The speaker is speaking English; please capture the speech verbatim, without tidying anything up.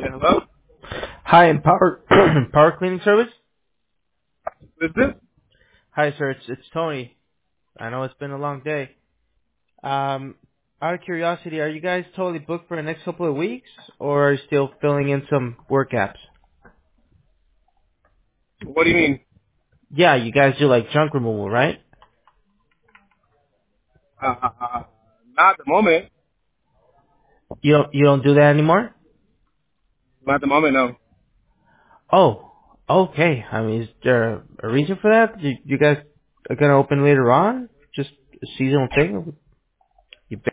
Yeah, hello? Hi, in power power cleaning service. Is this? Hi, sir. It's it's Tony. I know it's been a long day. Um, out of curiosity, are you guys totally booked for the next couple of weeks, or are you still filling in some work apps? What do you mean? Yeah, you guys do like junk removal, right? Uh, uh, uh, not at the moment. You don't you don't do that anymore? Not at the moment, no. Oh, okay. I mean, is there a reason for that? You, you guys are gonna open later on? Just a seasonal thing?